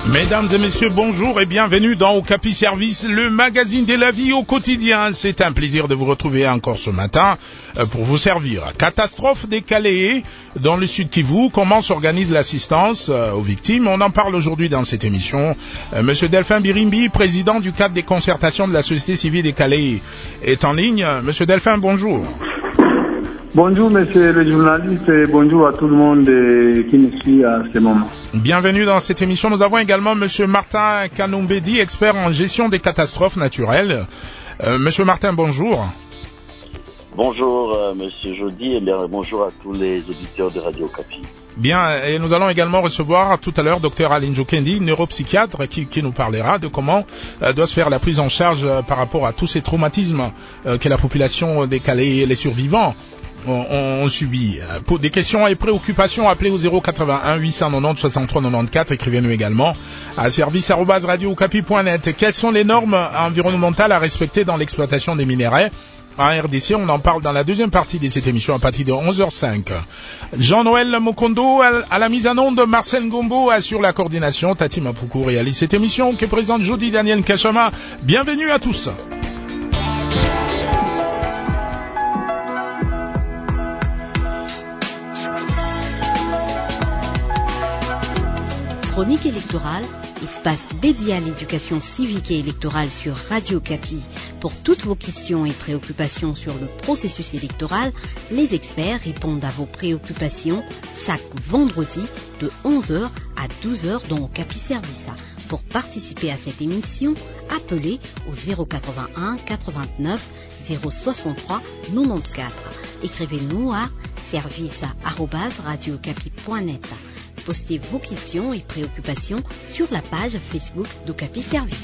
Mesdames et messieurs, bonjour et bienvenue dans Okapi Service, le magazine de la vie au quotidien. C'est un plaisir de vous retrouver encore ce matin pour vous servir. Catastrophe des Calais dans le Sud Kivu. Comment s'organise l'assistance aux victimes? On en parle aujourd'hui dans cette émission. Monsieur Delphin Birimbi, président du cadre des concertations de la société civile des Calais, est en ligne. Monsieur Delphin, bonjour. Bonjour monsieur le journaliste et bonjour à tout le monde qui nous suit à ce moment. Bienvenue dans cette émission. Nous avons également monsieur Martin Kanoumbedi, expert en gestion des catastrophes naturelles. Monsieur Martin, bonjour. Bonjour monsieur Jody et bien bonjour à tous les auditeurs de Radio Okapi. Bien, et nous allons également recevoir tout à l'heure Dr Aline Jokendi, neuropsychiatre, qui nous parlera de comment doit se faire la prise en charge par rapport à tous ces traumatismes que la population des Calais et les survivants ont subi. Pour des questions et préoccupations, appelez au 081 890 63 94. Écrivez-nous également à service@radiookapi.net. Quelles sont les normes environnementales à respecter dans l'exploitation des minerais en RDC? On en parle dans la deuxième partie de cette émission à partir de 11h05. Jean-Noël Mokondo à la mise en onde, Marcel Ngombo assure la coordination, Tati Mapoukou réalise cette émission que présente Jody Daniel Kachama. Bienvenue à tous. Chronique électorale, espace dédié à l'éducation civique et électorale sur Radio Okapi. Pour toutes vos questions et préoccupations sur le processus électoral, les experts répondent à vos préoccupations chaque vendredi de 11h à 12h dans Okapi Service. Pour participer à cette émission, appelez au 081 89 063 94. Écrivez-nous à service@radiookapi.net. Postez vos questions et préoccupations sur la page Facebook d'Okapi Service.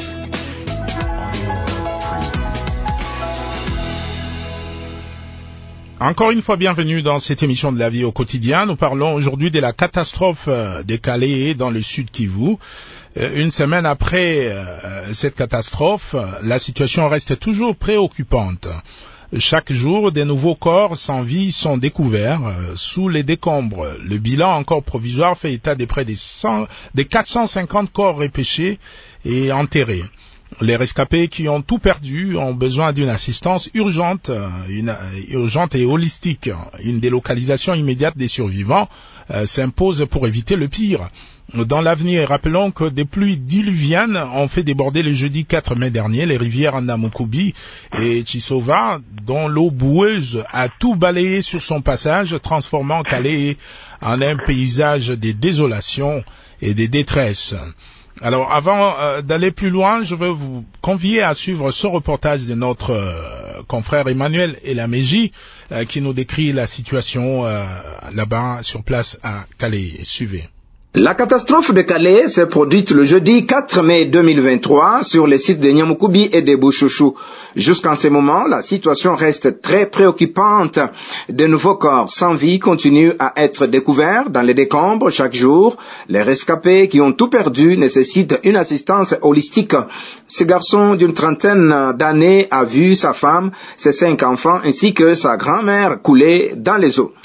Encore une fois, bienvenue dans cette émission de la vie au quotidien. Nous parlons aujourd'hui de la catastrophe des Calais dans le Sud Kivu. Une semaine après cette catastrophe, la situation reste toujours préoccupante. Chaque jour, des nouveaux corps sans vie sont découverts sous les décombres. Le bilan encore provisoire fait état de près des 450 corps repêchés et enterrés. Les rescapés qui ont tout perdu ont besoin d'une assistance urgente et holistique. Une délocalisation immédiate des survivants s'impose pour éviter le pire. Dans l'avenir, rappelons que des pluies diluviennes ont fait déborder le jeudi 4 mai dernier les rivières Namukubi et Chisova, dont l'eau boueuse a tout balayé sur son passage, transformant Calais en un paysage de désolation et de détresse. Alors, avant d'aller plus loin, je veux vous convier à suivre ce reportage de notre confrère Emmanuel Elameji, qui nous décrit la situation là-bas, sur place à Calais. Suivez. La catastrophe de Calais s'est produite le jeudi 4 mai 2023 sur les sites de Nyamukubi et de Bouchouchou. Jusqu'en ce moment, la situation reste très préoccupante. De nouveaux corps sans vie continuent à être découverts dans les décombres chaque jour. Les rescapés qui ont tout perdu nécessitent une assistance holistique. Ce garçon d'une trentaine d'années a vu sa femme, ses 5 enfants ainsi que sa grand-mère couler dans les eaux.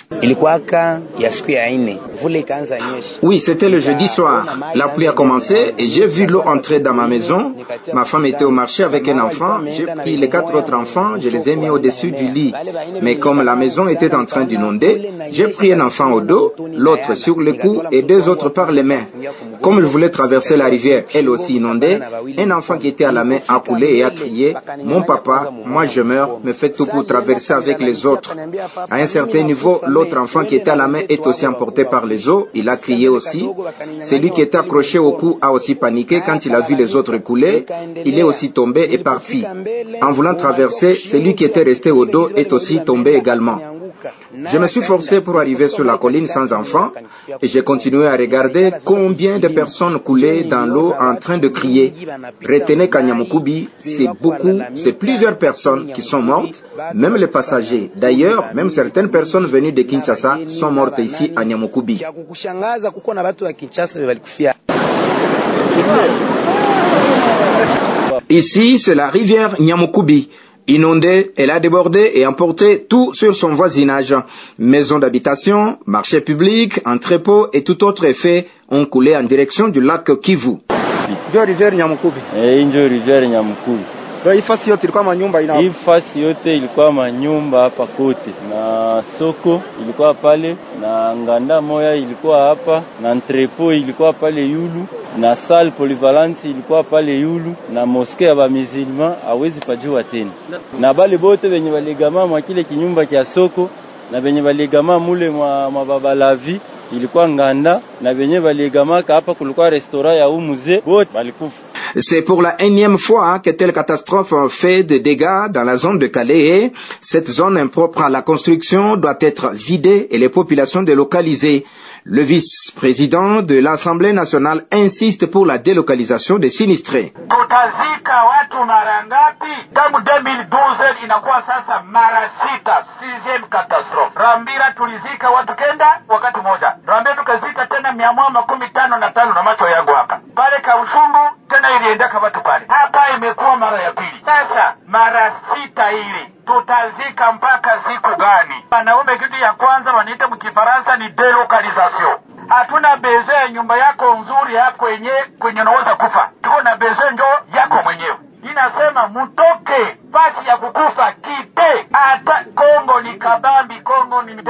Oui, c'était le jeudi soir. La pluie a commencé et j'ai vu l'eau entrer dans ma maison. Ma femme était au marché avec un enfant. J'ai pris les 4 autres enfants, je les ai mis au-dessus du lit. Mais comme la maison était en train d'inonder, j'ai pris un enfant au dos, l'autre sur le cou et 2 autres par les mains. Comme je voulais traverser la rivière, elle aussi inondée, un enfant qui était à la main a coulé et a crié « Mon papa, moi je meurs, me faites tout pour traverser avec les autres ». À un certain niveau, l'autre enfant qui était à la main est aussi emporté par les eaux, il a crié aussi. Celui qui était accroché au cou a aussi paniqué quand il a vu les autres couler, il est aussi tombé et parti. En voulant traverser, celui qui était resté au dos est aussi tombé également. Je me suis forcé pour arriver sur la colline sans enfant et j'ai continué à regarder combien de personnes coulaient dans l'eau en train de crier. Retenez qu'à Nyamukubi, c'est beaucoup, c'est plusieurs personnes qui sont mortes, même les passagers. D'ailleurs, même certaines personnes venues de Kinshasa sont mortes ici à Nyamukubi. Ici, c'est la rivière Nyamukubi. Inondée, elle a débordé et emporté tout sur son voisinage. Maisons d'habitation, marchés publics, entrepôts et tout autre effet ont coulé en direction du lac Kivu. iliyopita. Ndio rivière Nyamukubi. Ndio rivière Nyamukubi. Hii fasi yote ilikuwa manyumba ina. Hii fasi yote ilikuwa manyumba hapa kote. Na soko ilikuwa pale, na nganda moya ilikuwa hapa, na entrepot ilikuwa pale yulu, na salle polyvalence ilikuwa pale yulu, na mosquée ya ba musulman hawezi pajua tena. Na bale bote benye baligama mwa kile kinyumba kia soko, na benye baligama mule mwa baba lavi ilikuwa nganda, na benye baligama hapa kulikuwa restaurant ya musée bote balikufa. C'est pour la énième fois que telle catastrophe fait de dégâts dans la zone de Calais. Cette zone impropre à la construction doit être vidée et les populations délocalisées. Le vice-président de l'Assemblée nationale insiste pour la délocalisation des sinistrés. Tutazika watu mara ngapi? Tangu 2012 inakuwa sasa mara 6, 6e catastrophe. Rambira tulizika watu kenda wakati moja. Rambira tukazika tena 155 na macho yangu hapa. Pale Kabushungu tena iliendeka watu pale. Hapa imekuwa mara ya pili. Sasa mara 6 ile tutazika mpaka siku gani? Wanaume kitu ya kwanza wanaita mkifaransa ni delocalisation. Hatuna besoin ya nyumba yako nzuri hapo kwenye unaweza kufa. Tuko na besoin ndio yako mwenyewe. Inasema mtoke fasi ya kukufa kipe. Hata Kongo ni kabambi, Kongo ni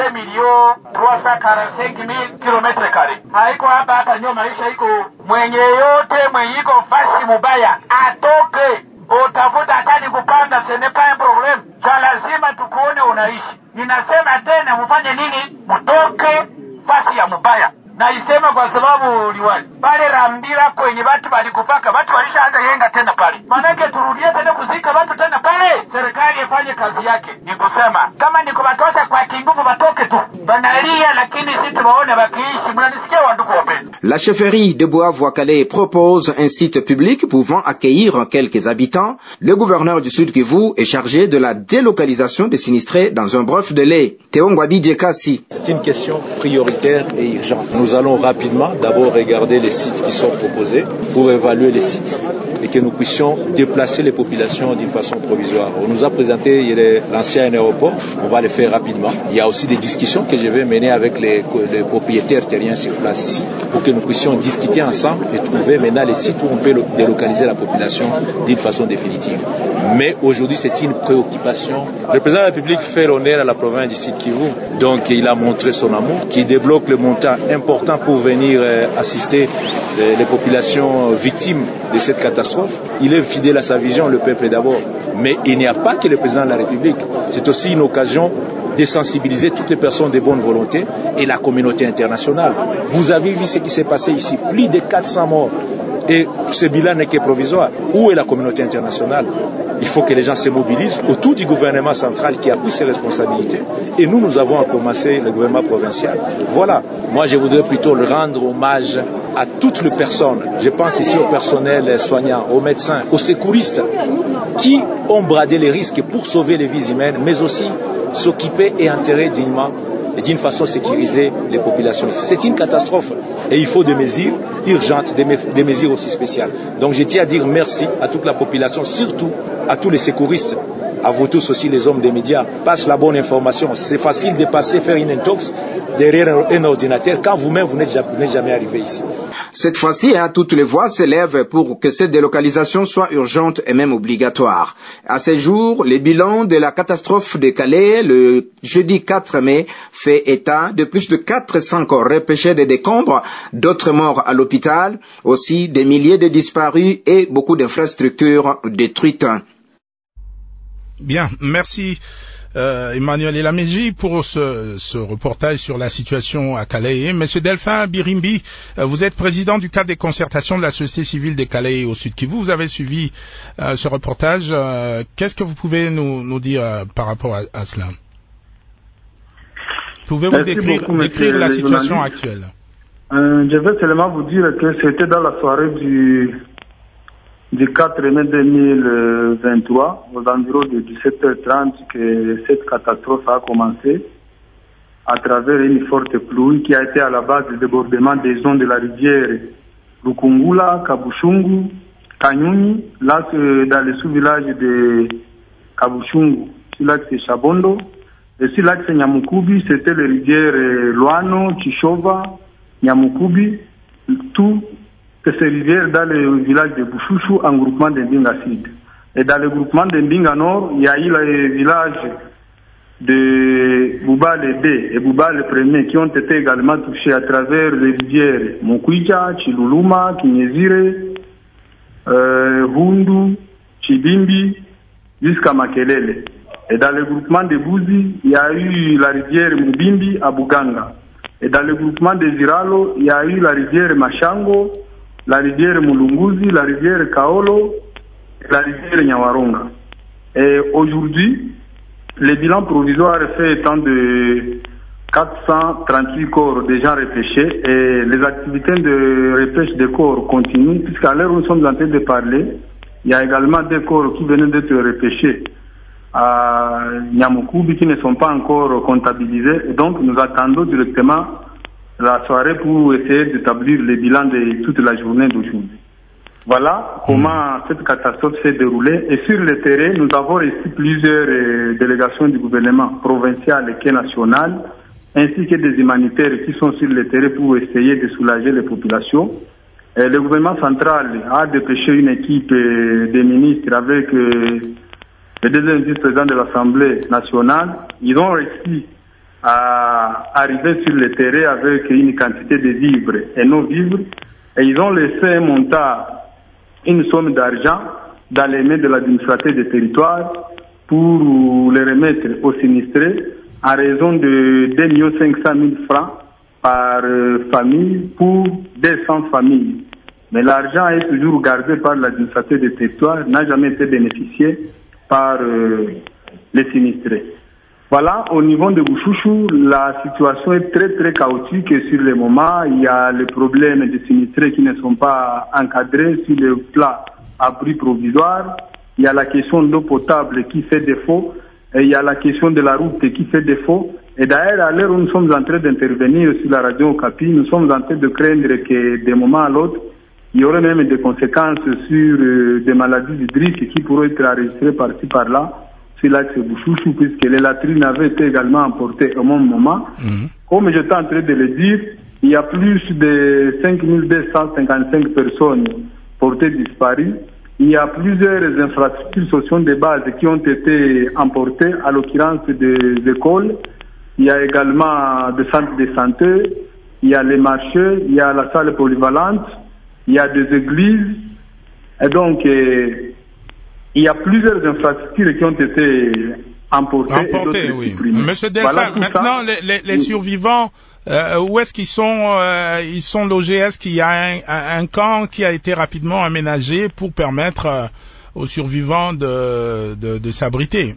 2,345,000 km². Haiko hapa nyo maisha iko mwenye yote mwenye iko fasi mubaya atoke. Utafuta hatani kupanda ce n'est pas un problème. Lazima tukuone unaishi. Ninasema tena mfanye nini? Mtoke fasi ya mubaya. Na isema kwa sababu liwali. Pale Rambira kwenye watu walikufaka, watu walishaanza yenga tena pale. Manake turudie tena kuzika watu tena pale. Serikali ifanye kazi yake. Ni kusema kama ni kubatosha kwa kinguvu batoke tu. Banalia lakini sisi tuwaone wakiishi. Mnanisikia wandugu wapenzi? La chefferie de Bois-Calais propose un site public pouvant accueillir quelques habitants. Le gouverneur du Sud Kivu est chargé de la délocalisation des sinistrés dans un bref délai. Théo Ngwabi Djekasi. C'est une question prioritaire et urgente. Nous allons rapidement d'abord regarder les sites qui sont proposés pour évaluer les sites et que nous puissions déplacer les populations d'une façon provisoire. On nous a présenté l'ancien aéroport, on va le faire rapidement. Il y a aussi des discussions que je vais mener avec les propriétaires terriens sur place ici pour que nous puissions discuter ensemble et trouver maintenant les sites où on peut délocaliser la population d'une façon définitive. Mais aujourd'hui, c'est une préoccupation. Le président de la République fait l'honneur à la province du Sud Kivu, donc il a montré son amour, qui débloque le montant important pour venir assister les populations victimes de cette catastrophe. Il est fidèle à sa vision, le peuple d'abord. Mais il n'y a pas que le président de la République. C'est aussi une occasion de sensibiliser toutes les personnes de bonne volonté et la communauté internationale. Vous avez vu ce qui s'est passé ici, plus de 400 morts. Et ce bilan n'est que provisoire. Où est la communauté internationale? Il faut que les gens se mobilisent autour du gouvernement central qui a pris ses responsabilités. Et nous avons commencé le gouvernement provincial. Voilà. Moi, je voudrais plutôt rendre hommage à toutes les personnes. Je pense ici au personnel soignant, aux médecins, aux secouristes qui ont bradé les risques pour sauver les vies humaines, mais aussi s'occuper et enterrer dignement et d'une façon sécurisée les populations. C'est une catastrophe et il faut des mesures urgentes, des mesures aussi spéciales. Donc je tiens à dire merci à toute la population, surtout à tous les secouristes, à vous tous aussi les hommes des médias. Passe la bonne information. C'est facile de passer faire une intox derrière un ordinateur quand vous-même vous n'êtes jamais arrivé ici. Cette fois-ci, toutes les voix s'élèvent pour que cette délocalisation soit urgente et même obligatoire. À ce jour, le bilan de la catastrophe de Calais, le jeudi 4 mai, fait état de plus de 400 corps repêchés des décombres, d'autres morts à l'hôpital, aussi des milliers de disparus et beaucoup d'infrastructures détruites. Bien, merci Emmanuel Elameji pour ce reportage sur la situation à Calais. Monsieur Delphin Birimbi, vous êtes président du cadre des concertations de la société civile des Calais au Sud Kivu. Vous avez suivi ce reportage. Qu'est-ce que vous pouvez nous dire par rapport à cela? Pouvez-vous décrire la situation actuelle? Je vais seulement vous dire que c'était dans la soirée du 4 mai 2023, aux environs de 17h30, que cette catastrophe a commencé à travers une forte pluie qui a été à la base du débordement des zones de la rivière Lukungula, Kabushungu, Kanyuni, là dans le sous-village de Kabushungu, sur l'axe Chabondo, et sur l'axe Nyamukubi, c'était les rivières Luano, Chishova, Nyamukubi, tout que ces rivières dans le village de Bouchouchou en groupement de Mbinga Sud. Et dans le groupement de Mbinga Nord, il y a eu les villages de Boubale 2 et Boubale 1 qui ont été également touchés à travers les rivières Mokuija, Chiluluma, Kinyezire, Hundu, Chibimbi, jusqu'à Makelele. Et dans le groupement de Bouzi, il y a eu la rivière Mubimbi à Buganga. Et dans le groupement de Ziralo, il y a eu la rivière Machango, la rivière Mulunguzi, la rivière Kaolo, et la rivière Nyawaronga. Et aujourd'hui, le bilan provisoire fait étant de 438 corps déjà repêchés et les activités de repêche des corps continuent puisqu'à l'heure où nous sommes en train de parler, il y a également des corps qui venaient d'être repêchés à Nyamukubi qui ne sont pas encore comptabilisés et donc nous attendons directement la soirée pour essayer d'établir le bilan de toute la journée d'aujourd'hui. Voilà comment cette catastrophe s'est déroulée. Et sur le terrain, nous avons reçu plusieurs délégations du gouvernement provincial et national, ainsi que des humanitaires qui sont sur le terrain pour essayer de soulager les populations. Et le gouvernement central a dépêché une équipe de ministres avec les deuxième vice-présidents de l'Assemblée nationale. Ils ont réussi à arriver sur le terrain avec une quantité de vivres et non-vivres. Et ils ont laissé un montant, une somme d'argent dans les mains de l'administrateur des territoires pour les remettre aux sinistrés à raison de 2 500 000 francs par famille pour 200 familles. Mais l'argent est toujours gardé par l'administrateur des territoires, n'a jamais été bénéficié par les sinistrés. Voilà, au niveau de Bouchouchou, la situation est très très chaotique et sur le moment, il y a les problèmes des sinistrés qui ne sont pas encadrés sur le plat abri provisoire, il y a la question de l'eau potable qui fait défaut, et il y a la question de la route qui fait défaut. Et d'ailleurs, à l'heure où nous sommes en train d'intervenir sur la radio Okapi, nous sommes en train de craindre que d'un moment à l'autre, il y aurait même des conséquences sur des maladies hydriques qui pourraient être enregistrées par-ci par-là. C'est l'axe Bouchouchou, puisque les latrines avaient été également emportées au même moment. Comme j'étais en train de le dire, il y a plus de 5255 personnes portées disparues. Il y a plusieurs infrastructures sociales de base qui ont été emportées, à l'occurrence des écoles. Il y a également des centres de santé, il y a les marchés, il y a la salle polyvalente, il y a des églises. Et donc, il y a plusieurs infrastructures qui ont été emportées et d'autres oui. supprimées. Monsieur Delphin, voilà, maintenant, les survivants, où est-ce qu'ils sont ils sont logés? Est-ce qu'il y a un camp qui a été rapidement aménagé pour permettre aux survivants de s'abriter?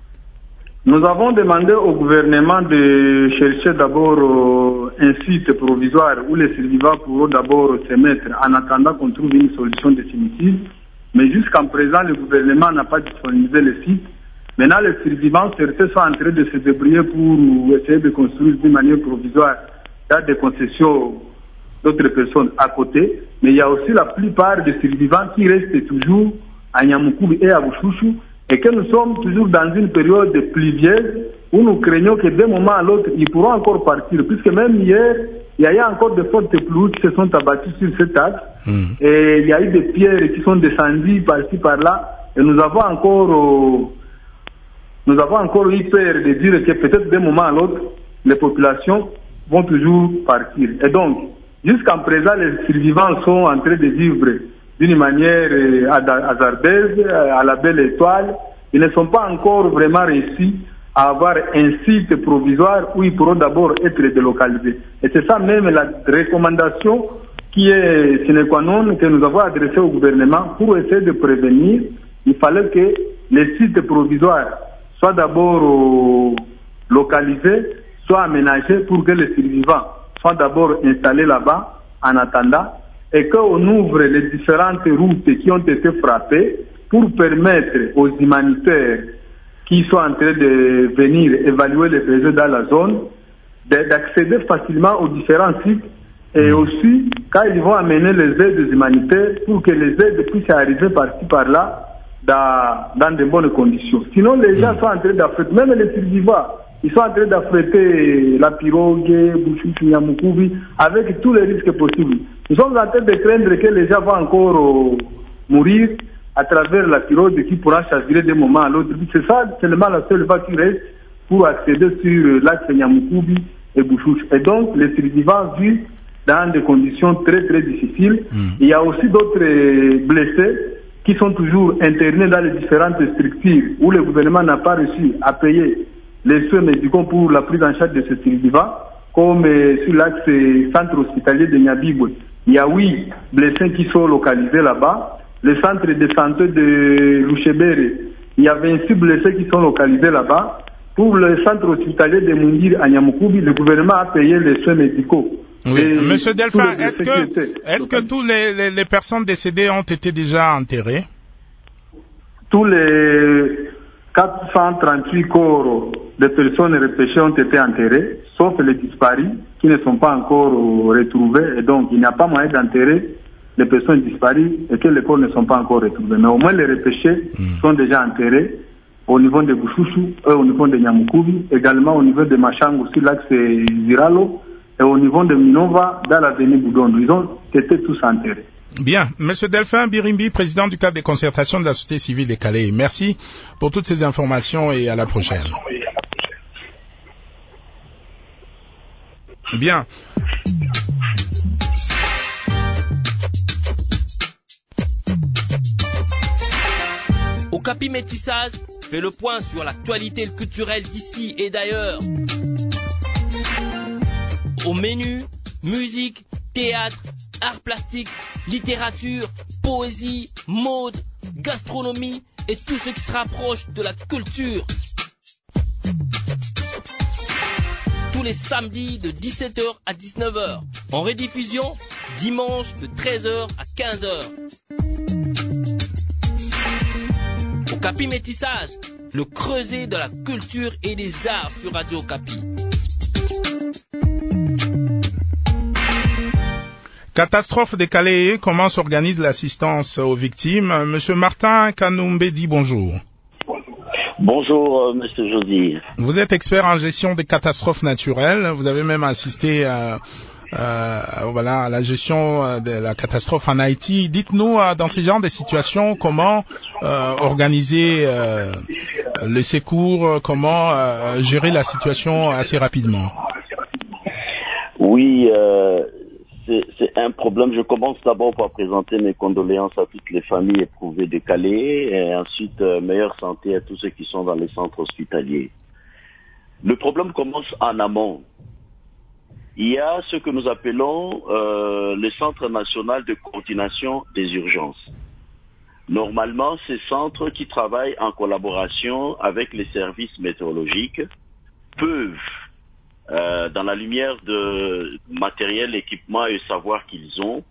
Nous avons demandé au gouvernement de chercher d'abord un site provisoire où les survivants pourront d'abord se mettre en attendant qu'on trouve une solution définitive. Mais jusqu'à présent, le gouvernement n'a pas disponibilisé le site. Maintenant, les survivants, certains sont en train de se débrouiller pour essayer de construire d'une manière provisoire dans des concessions d'autres personnes à côté. Mais il y a aussi la plupart des survivants qui restent toujours à Nyamukubi et à Bouchouchou et que nous sommes toujours dans une période pluvieuse où nous craignons que d'un moment à l'autre, ils pourront encore partir. Puisque même hier, il y a eu encore de fortes pluies qui se sont abattues sur cet axe. Et il y a eu des pierres qui sont descendues par-ci par-là. Et nous avons encore eu peur de dire que peut-être d'un moment à l'autre, les populations vont toujours partir. Et donc, jusqu'à présent, les survivants sont en train de vivre d'une manière hasardeuse, à la belle étoile. Ils ne sont pas encore vraiment réussis à avoir un site provisoire où ils pourront d'abord être délocalisés. Et c'est ça même la recommandation qui est sine qua non que nous avons adressée au gouvernement pour essayer de prévenir. Il fallait que les sites provisoires soient d'abord localisés, soient aménagés pour que les survivants soient d'abord installés là-bas en attendant et qu'on ouvre les différentes routes qui ont été frappées pour permettre aux humanitaires qui sont en train de venir évaluer les besoins dans la zone d'accéder facilement aux différents sites et aussi quand ils vont amener les aides humanitaires pour que les aides puissent arriver par-ci par-là dans de bonnes conditions. Sinon les gens sont en train d'affecter, même les survivants Ils sont en train d'affréter la pirogue, Bouchouchou, Nyamoukoumi, avec tous les risques possibles. Nous sommes en train de craindre que les gens vont encore mourir à travers la pirogue qui pourra chavirer d'un moment à l'autre. C'est ça seulement la seule voie qui reste pour accéder sur l'axe Nyamoukoumi et Bouchouchou. Et donc, les survivants vivent dans des conditions très très difficiles. Il y a aussi d'autres blessés qui sont toujours internés dans les différentes structures où le gouvernement n'a pas réussi à payer les soins médicaux pour la prise en charge de ces survivants, comme sur l'axe centre hospitalier de Nyabibwe. Il y a 8 blessés qui sont localisés là-bas. Le centre de santé de Louchebere, il y a 26 blessés qui sont localisés là-bas. Pour le centre hospitalier de Mundir à Nyamoukoumi, le gouvernement a payé les soins médicaux. Oui, Monsieur Delphin, est-ce que tous les personnes décédées ont été déjà enterrées? Tous les 438 corps de personnes repêchées ont été enterrés, sauf les disparus qui ne sont pas encore retrouvés. Et donc, il n'y a pas moyen d'enterrer les personnes disparues et que les corps ne sont pas encore retrouvés. Mais au moins, les repêchés sont déjà enterrés au niveau de Bouchouchou, au niveau de Nyamoukoumi, également au niveau de Machango sur l'axe Ziralo, et au niveau de Minova, dans l'avenue Boudondo. Ils ont été tous enterrés. Bien. Monsieur Delphin Birimbi, président du cadre des concertations de la société civile des Calais. Merci pour toutes ces informations et à la prochaine. Bien. Okapi Métissage fait le point sur l'actualité culturelle d'ici et d'ailleurs. Au menu, musique, théâtre, arts plastiques, littérature, poésie, mode, gastronomie et tout ce qui se rapproche de la culture. Tous les samedis de 17h à 19h. En rediffusion, dimanche de 13h à 15h. Okapi Métissage, le creuset de la culture et des arts sur Radio Okapi. Catastrophe des Calais, comment s'organise l'assistance aux victimes? Monsieur Martin Kanoumbe dit bonjour. Bonjour, Monsieur Jody. Vous êtes expert en gestion des catastrophes naturelles. Vous avez même assisté à la gestion de la catastrophe en Haïti. Dites-nous, dans ce genre de situations, comment organiser les secours, comment gérer la situation assez rapidement? Oui, c'est un problème. Je commence d'abord par présenter mes condoléances à toutes les familles éprouvées de Calais et ensuite meilleure santé à tous ceux qui sont dans les centres hospitaliers. Le problème commence en amont. Il y a ce que nous appelons le Centre national de coordination des urgences. Normalement, ces centres qui travaillent en collaboration avec les services météorologiques peuvent dans la lumière de matériel, équipement et savoir qu'ils ont,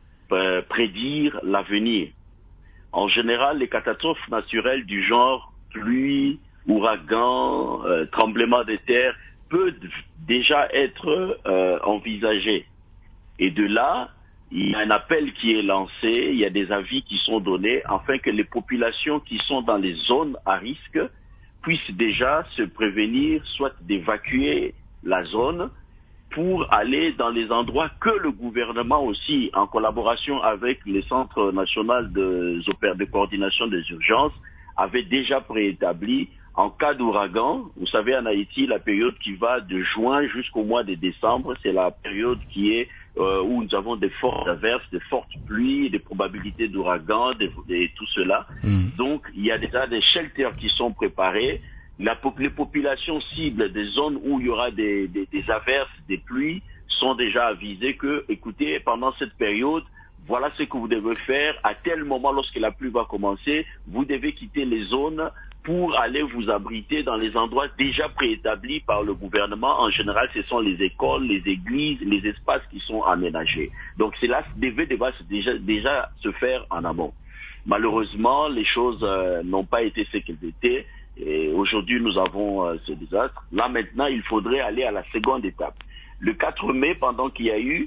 prédire l'avenir. En général, les catastrophes naturelles du genre pluie, ouragan, tremblement de terre peuvent déjà être envisagées. Et de là, il y a un appel qui est lancé, il y a des avis qui sont donnés afin que les populations qui sont dans les zones à risque puissent déjà se prévenir, soit d'évacuer la zone pour aller dans les endroits que le gouvernement aussi, en collaboration avec le Centre national de coordination des urgences, avait déjà préétabli en cas d'ouragan. Vous savez, en Haïti, la période qui va de juin jusqu'au mois de décembre, c'est la période qui est où nous avons des fortes averses, des fortes pluies, des probabilités d'ouragan, tout cela. Donc, il y a déjà des shelters qui sont préparés. Les populations cibles des zones où il y aura des averses, des pluies, sont déjà avisées que, écoutez, pendant cette période, voilà ce que vous devez faire. À tel moment, lorsque la pluie va commencer, vous devez quitter les zones pour aller vous abriter dans les endroits déjà préétablis par le gouvernement. En général, ce sont les écoles, les églises, les espaces qui sont aménagés. Donc, cela devait déjà se faire en amont. Malheureusement, les choses n'ont pas été ce qu'elles étaient. Et aujourd'hui, nous avons ce désastre. Là, maintenant, il faudrait aller à la seconde étape. Le 4 mai, pendant qu'il y a eu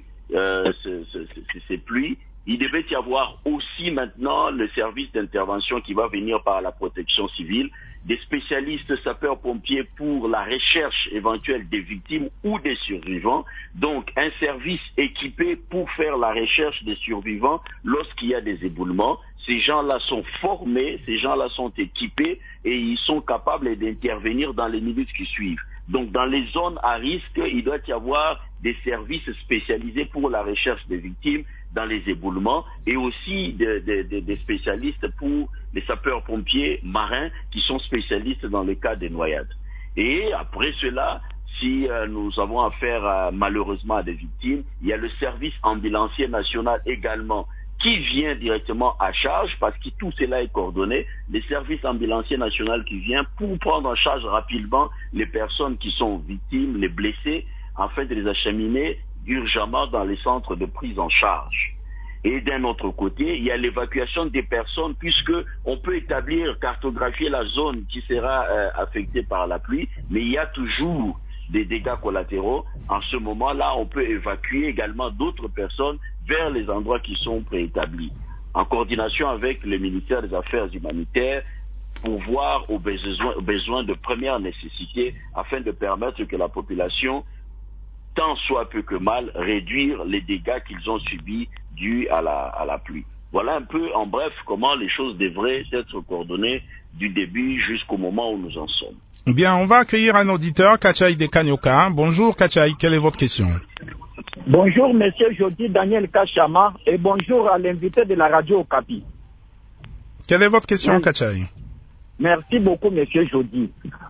ces pluies, il devait y avoir aussi maintenant le service d'intervention qui va venir par la protection civile, des spécialistes sapeurs-pompiers pour la recherche éventuelle des victimes ou des survivants. Donc, un service équipé pour faire la recherche des survivants lorsqu'il y a des éboulements. Ces gens-là sont formés, ces gens-là sont équipés et ils sont capables d'intervenir dans les minutes qui suivent. Donc, dans les zones à risque, il doit y avoir des services spécialisés pour la recherche des victimes dans les éboulements et aussi des spécialistes pour les sapeurs-pompiers marins qui sont spécialistes dans le cas des noyades. Et après cela, si nous avons affaire malheureusement à des victimes, il y a le service ambulancier national également qui vient directement à charge parce que tout cela est coordonné. Les services ambulanciers national qui vient pour prendre en charge rapidement les personnes qui sont victimes, les blessés, afin de les acheminer urgemment dans les centres de prise en charge. Et d'un autre côté, il y a l'évacuation des personnes puisque on peut établir, cartographier la zone qui sera affectée par la pluie, mais il y a toujours des dégâts collatéraux. En ce moment-là, on peut évacuer également d'autres personnes vers les endroits qui sont préétablis, en coordination avec le ministère des Affaires humanitaires, pour voir aux besoins de première nécessité afin de permettre que la population, tant soit peu que mal, réduire les dégâts qu'ils ont subis dus à la pluie. Voilà un peu, en bref, comment les choses devraient être coordonnées du début jusqu'au moment où nous en sommes. Bien, on va accueillir un auditeur, Kachai de Kanyoka. Bonjour Kachai, quelle est votre question? Bonjour Monsieur Jody Daniel Kachama et bonjour à l'invité de la radio Okapi. Quelle est votre question, Kachai? Merci beaucoup Monsieur Jody.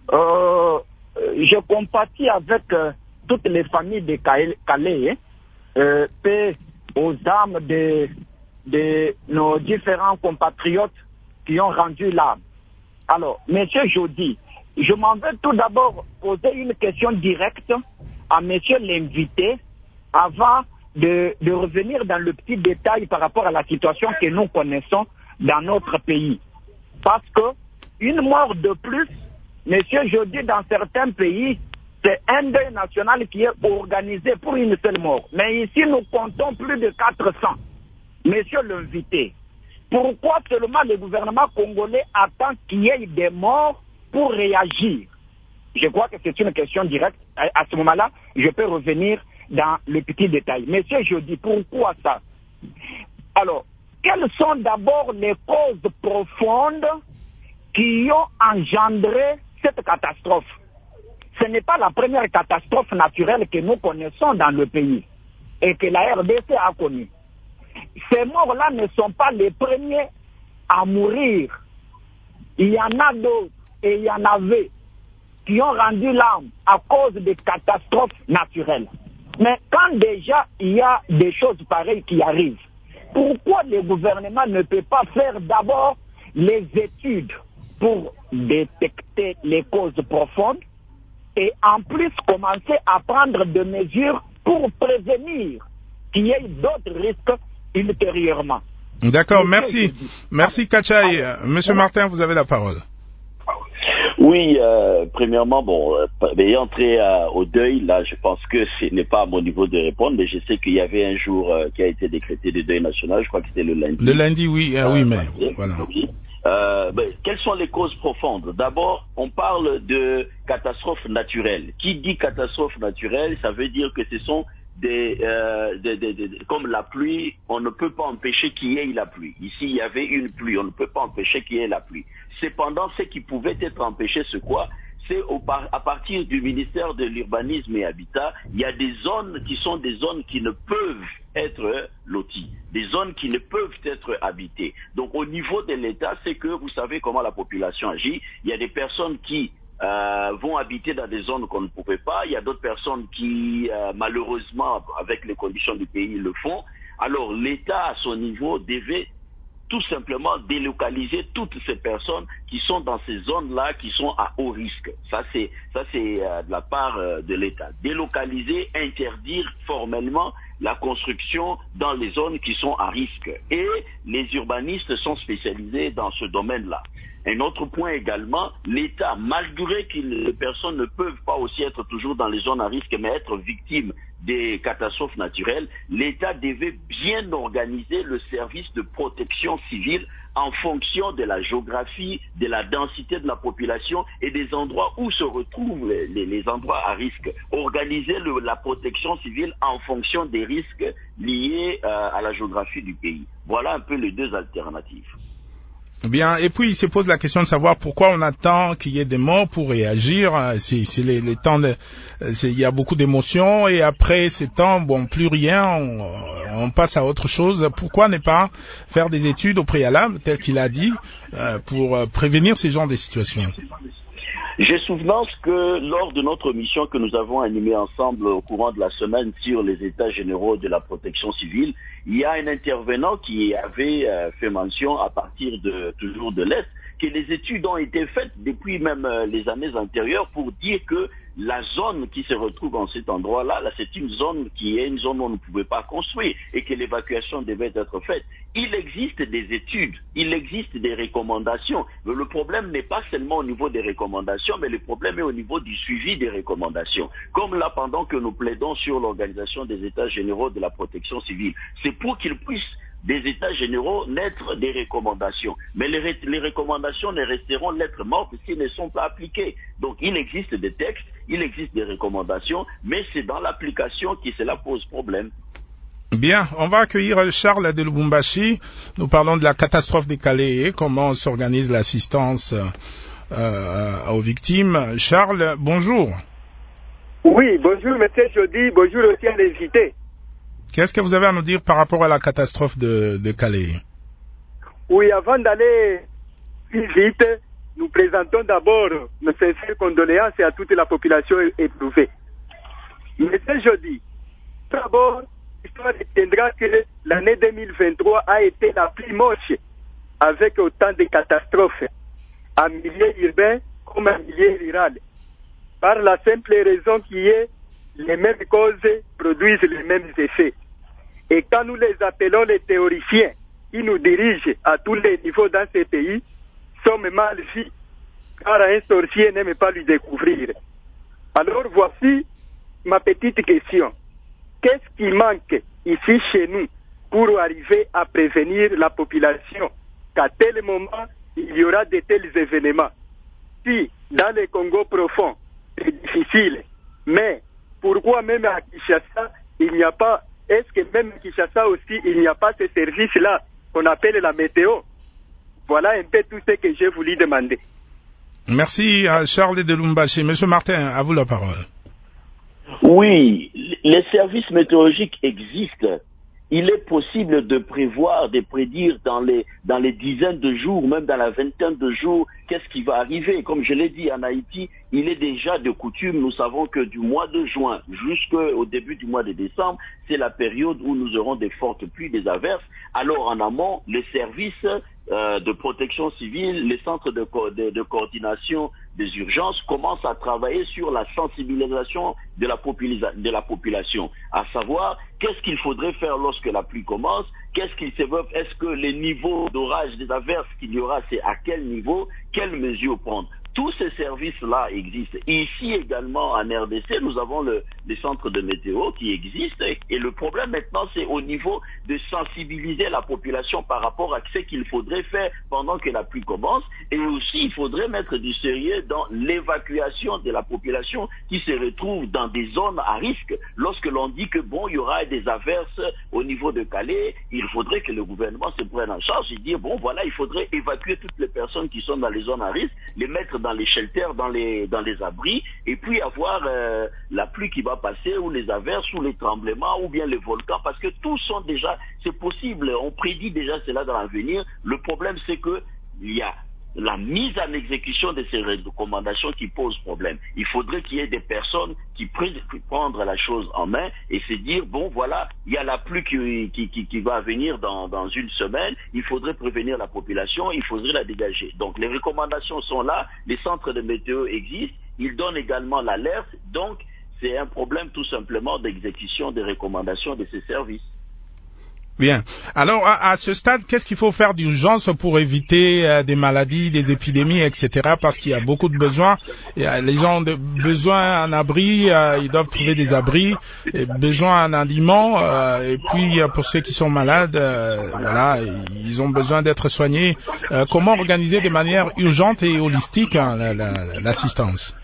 Je compatis avec toutes les familles de Calais, paix aux âmes de nos différents compatriotes qui ont rendu l'âme. Alors, Monsieur Jody, je m'en vais tout d'abord poser une question directe à Monsieur l'invité avant de revenir dans le petit détail par rapport à la situation que nous connaissons dans notre pays. Parce que une mort de plus, Monsieur Jody, dans certains pays, c'est un deuil national qui est organisé pour une seule mort. Mais ici, nous comptons plus de 400. Monsieur l'invité, pourquoi seulement le gouvernement congolais attend qu'il y ait des morts pour réagir? Je crois que c'est une question directe. À ce moment-là, je peux revenir dans le petit détail. Monsieur Jody, pourquoi ça? Alors, quelles sont d'abord les causes profondes qui ont engendré cette catastrophe? Ce n'est pas la première catastrophe naturelle que nous connaissons dans le pays et que la RDC a connue. Ces morts-là ne sont pas les premiers à mourir. Il y en a d'autres et il y en avait qui ont rendu l'âme à cause des catastrophes naturelles. Mais quand déjà il y a des choses pareilles qui arrivent, pourquoi le gouvernement ne peut pas faire d'abord les études pour détecter les causes profondes et en plus commencer à prendre des mesures pour prévenir qu'il y ait d'autres risques ultérieurement? D'accord, merci. Merci Kachai. Monsieur Martin, vous avez la parole. Oui, premièrement, ayant entré au deuil, là, je pense que ce n'est pas à mon niveau de répondre, mais je sais qu'il y avait un jour qui a été décrété de deuil national, je crois que c'était le lundi. Le lundi, oui, oui, mais voilà. Oui. Quelles sont les causes profondes? D'abord, on parle de catastrophes naturelles. Qui dit catastrophe naturelle, ça veut dire que ce sont comme la pluie, on ne peut pas empêcher qu'il y ait la pluie. Ici, il y avait une pluie, on ne peut pas empêcher qu'il y ait la pluie. Cependant, ce qui pouvait être empêché, c'est quoi? C'est à partir du ministère de l'Urbanisme et Habitat, il y a des zones qui sont des zones qui ne peuvent être loties, des zones qui ne peuvent être habitées. Donc au niveau de l'État, c'est que vous savez comment la population agit. Il y a des personnes qui vont habiter dans des zones qu'on ne pouvait pas. Il y a d'autres personnes qui, malheureusement, avec les conditions du pays, le font. Alors l'État, à son niveau, devait tout simplement délocaliser toutes ces personnes qui sont dans ces zones-là, qui sont à haut risque. Ça c'est de la part de l'État. Délocaliser, interdire formellement la construction dans les zones qui sont à risque. Et les urbanistes sont spécialisés dans ce domaine-là. Un autre point également, l'État, malgré que les personnes ne peuvent pas aussi être toujours dans les zones à risque, mais être victimes des catastrophes naturelles, l'État devait bien organiser le service de protection civile en fonction de la géographie, de la densité de la population et des endroits où se retrouvent les endroits à risque. Organiser la protection civile en fonction des risques liés à la géographie du pays. Voilà un peu les deux alternatives. Bien, et puis il se pose la question de savoir pourquoi on attend qu'il y ait des morts pour réagir. C'est les temps il y a beaucoup d'émotions et après ces temps, bon, plus rien, on passe à autre chose. Pourquoi ne pas faire des études au préalable, tel qu'il a dit, pour prévenir ces genres de situations? J'ai souvenance que lors de notre mission que nous avons animée ensemble au courant de la semaine sur les états généraux de la protection civile, il y a un intervenant qui avait fait mention à partir toujours de l'Est que les études ont été faites depuis même les années antérieures pour dire que la zone qui se retrouve en cet endroit-là, c'est une zone qui est une zone où on ne pouvait pas construire et que l'évacuation devait être faite. Il existe des études, il existe des recommandations. Mais le problème n'est pas seulement au niveau des recommandations, mais le problème est au niveau du suivi des recommandations. Comme là, pendant que nous plaidons sur l'organisation des états généraux de la protection civile, c'est pour qu'ils puissent des états généraux naître des recommandations. Mais les recommandations ne resteront lettres mortes s'ils ne sont pas appliquées. Donc il existe des textes, il existe des recommandations, mais c'est dans l'application que cela pose problème. Bien, on va accueillir Charles de Lubumbashi. Nous parlons de la catastrophe des Calais, comment s'organise l'assistance aux victimes. Charles, bonjour. Oui, bonjour monsieur Jody, bonjour aussi à l'invité. Qu'est-ce que vous avez à nous dire par rapport à la catastrophe de Calais? Oui, avant d'aller plus vite, nous présentons d'abord nos sincères condoléances à toute la population éprouvée. Monsieur Jody, d'abord, l'histoire retiendra que l'année 2023 a été la plus moche avec autant de catastrophes en milieu urbain comme en milieu rural. Par la simple raison qui est les mêmes causes produisent les mêmes effets. Et quand nous les appelons les théoriciens qui nous dirigent à tous les niveaux dans ces pays, sommes mal vus, car un sorcier n'aime pas lui découvrir. Alors voici ma petite question. Qu'est-ce qui manque ici chez nous pour arriver à prévenir la population qu'à tel moment il y aura de tels événements? Si dans le Congo profond, c'est difficile, mais pourquoi même à Kinshasa, il n'y a pas, est-ce que même à Kinshasa aussi, il n'y a pas ce service-là qu'on appelle la météo? Voilà un peu tout ce que j'ai voulu demander. Merci à Charles de Lubumbashi. Monsieur Martin, à vous la parole. Oui, les services météorologiques existent. Il est possible de prévoir, de prédire dans les dizaines de jours, même dans la vingtaine de jours, qu'est-ce qui va arriver. Comme je l'ai dit, en Haïti, il est déjà de coutume, nous savons que du mois de juin jusqu'au début du mois de décembre, c'est la période où nous aurons des fortes pluies, des averses. Alors en amont, les services de protection civile, les centres de coordination des urgences commencent à travailler sur la sensibilisation de la population, à savoir qu'est-ce qu'il faudrait faire lorsque la pluie commence, est-ce que les niveaux d'orage des averses qu'il y aura, c'est à quel niveau, quelles mesures prendre. Tous ces services-là existent. Et ici également en RDC, nous avons les centres de météo qui existent. Et le problème maintenant, c'est au niveau de sensibiliser la population par rapport à ce qu'il faudrait faire pendant que la pluie commence. Et aussi, il faudrait mettre du sérieux dans l'évacuation de la population qui se retrouve dans des zones à risque. Lorsque l'on dit que bon, il y aura des averses au niveau de Calais, il faudrait que le gouvernement se prenne en charge et dire bon, voilà, il faudrait évacuer toutes les personnes qui sont dans les zones à risque, les mettre dans les shelters, dans les abris, et puis avoir la pluie qui va passer, ou les averses, ou les tremblements, ou bien les volcans, parce que tous sont déjà, c'est possible, on prédit déjà cela dans l'avenir. Le problème, c'est que il y a la mise en exécution de ces recommandations qui pose problème. Il faudrait qu'il y ait des personnes qui prennent la chose en main et se dire, bon voilà, il y a la pluie qui va venir dans une semaine, il faudrait prévenir la population, il faudrait la dégager. Donc les recommandations sont là, les centres de météo existent, ils donnent également l'alerte, donc c'est un problème tout simplement d'exécution des recommandations de ces services. Bien. Alors, à ce stade, qu'est-ce qu'il faut faire d'urgence pour éviter des maladies, des épidémies, etc. Parce qu'il y a beaucoup de besoins. Les gens ont besoin d'un abri, ils doivent trouver des abris, besoin d'un aliment. Et puis, pour ceux qui sont malades, voilà, ils ont besoin d'être soignés. Comment organiser de manière urgente et holistique l'assistance?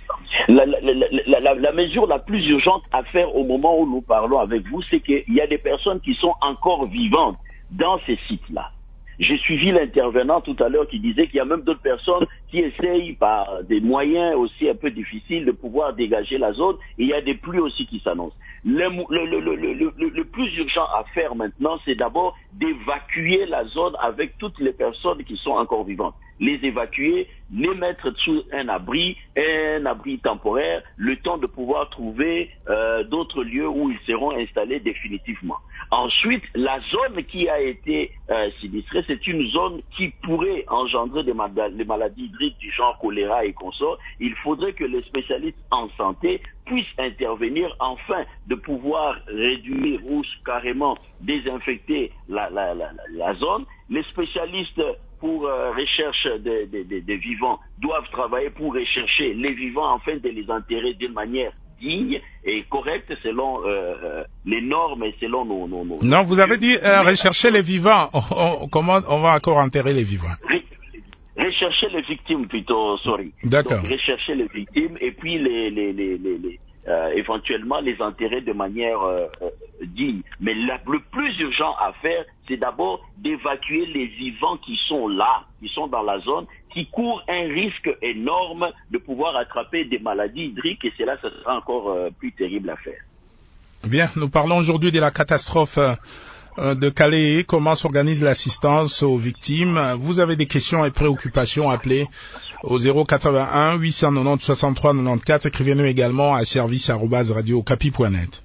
La mesure la plus urgente à faire au moment où nous parlons avec vous, c'est qu'il y a des personnes qui sont encore vivantes dans ces sites-là. J'ai suivi l'intervenant tout à l'heure qui disait qu'il y a même d'autres personnes qui essayent par des moyens aussi un peu difficiles de pouvoir dégager la zone, et il y a des pluies aussi qui s'annoncent. Le plus urgent à faire maintenant, c'est d'abord d'évacuer la zone avec toutes les personnes qui sont encore vivantes. Les évacuer, les mettre sous un abri temporaire, le temps de pouvoir trouver d'autres lieux où ils seront installés définitivement. Ensuite, la zone qui a été sinistrée, c'est une zone qui pourrait engendrer des maladies hydriques du genre choléra et consorts. Il faudrait que les spécialistes en santé puissent intervenir afin de pouvoir réduire ou carrément désinfecter la zone. Les spécialistes pour recherche des vivants doivent travailler pour rechercher les vivants afin de les enterrer d'une manière digne et correcte selon les normes et selon nos... Non, vous avez dit rechercher les vivants. Comment on va encore enterrer les vivants? Rechercher les victimes plutôt, sorry. D'accord. Donc, rechercher les victimes et puis éventuellement les enterrer de manière digne. Mais le plus urgent à faire, c'est d'abord d'évacuer les vivants qui sont là, qui sont dans la zone, qui courent un risque énorme de pouvoir attraper des maladies hydriques, et cela, ce sera encore plus terrible à faire. Bien, nous parlons aujourd'hui de la catastrophe de Calais. Comment s'organise l'assistance aux victimes? Vous avez des questions et préoccupations, appelez au 081 890 63 94. Écrivez-nous également à service@radiocapi.net.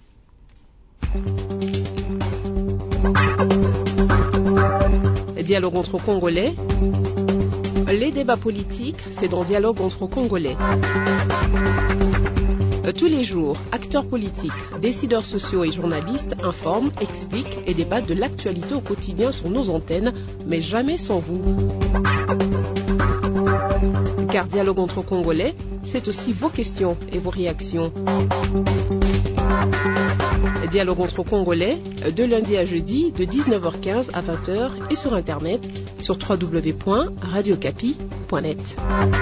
Dialogue entre Congolais. Les débats politiques, c'est dans Dialogue entre Congolais. Tous les jours, acteurs politiques, décideurs sociaux et journalistes informent, expliquent et débattent de l'actualité au quotidien sur nos antennes, mais jamais sans vous. Car Dialogue entre Congolais, c'est aussi vos questions et vos réactions. Dialogue entre Congolais, de lundi à jeudi, de 19h15 à 20h et sur Internet, sur www.radiocapi.net.